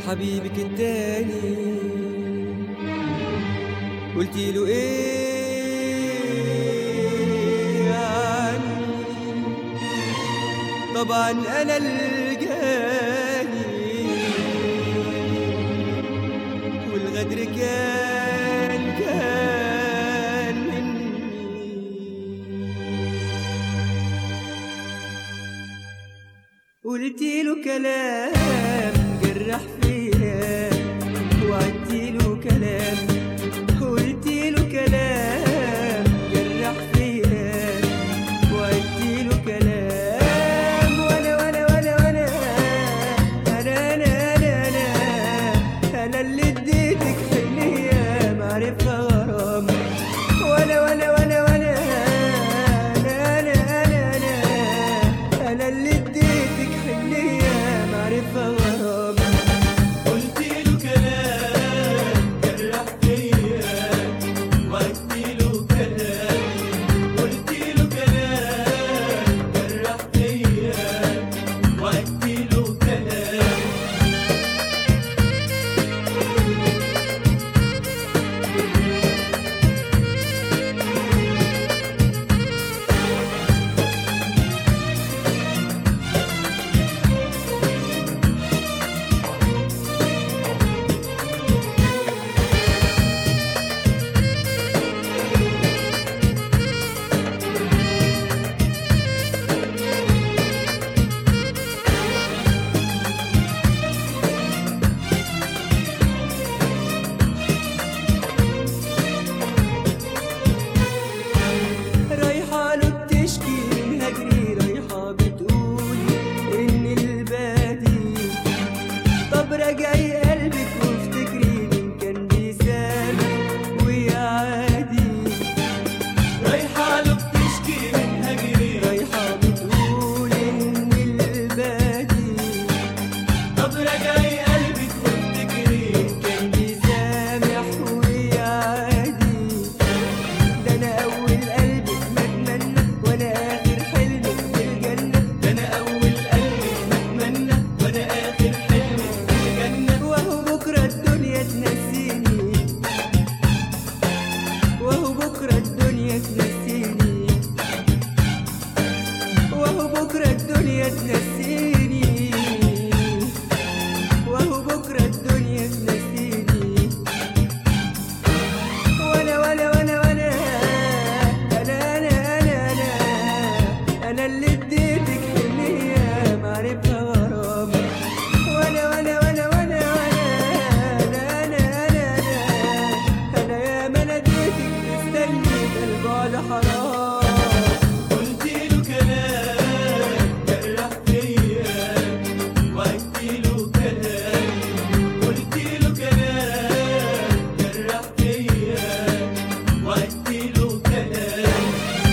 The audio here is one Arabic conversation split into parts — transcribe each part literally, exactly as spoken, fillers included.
حبيبك التاني قلتي له ايه عني؟ طبعا انا الجاني والغدر كان كان مني. قلتي له كلام جرح فيا وعدتي له كلام، قلتي له كلام جرح فيا وعدتي له كلام، وانا وانا وانا وانا انا انا انا انا انا اللي اديتك حنيه معرفه غرام، وانا وانا وانا وانا انا انا انا انا انا اللي اديتك حنيه معرفه غرام. رجعي قلبك وافتكري مين كان بيسامح ويعادي، رايحة له بتشكي من هجري، رايحة بتقول إن البادي. طب رجعي قلبك وافتكري مين كان بيسامح ويعادي، ده أنا أول قلبك ما أتمنى وأنا آخر حلمك بالجنة، ده أنا أول قلبك ما أتمنى وأنا آخر حلمك وهو بكرة الدنيا تنسيني، وهو بكرة الدنيا تنسيني، وهو بكرة الدنيا تنسيني، وهو بكرة الدنيا تنسيني، وانا وانا وانا وانا انا انا انا انا انا اللي اديتك حنية معرفة غرام، وانا وانا وانا وانا البعد حرام. قلتي له كلام جرح فيا وعدتي له كلام، قلتي له كلام جرح فيا وعدتي له كلام.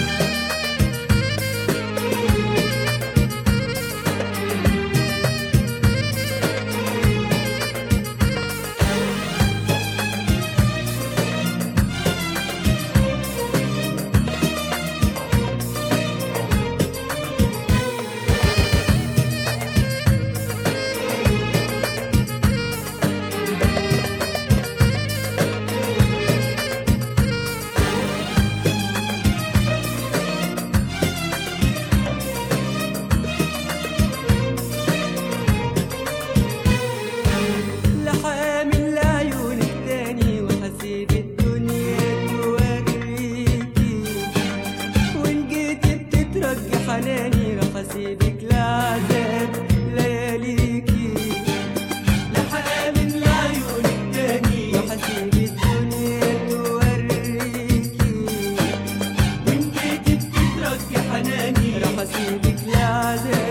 حناني راح اسيبك لعذاب لياليكي، لحامل لعيونك تاني راح اسيب الدنيا توريكي، وان جيتي بتترجي حناني راح اسيبك لعذاب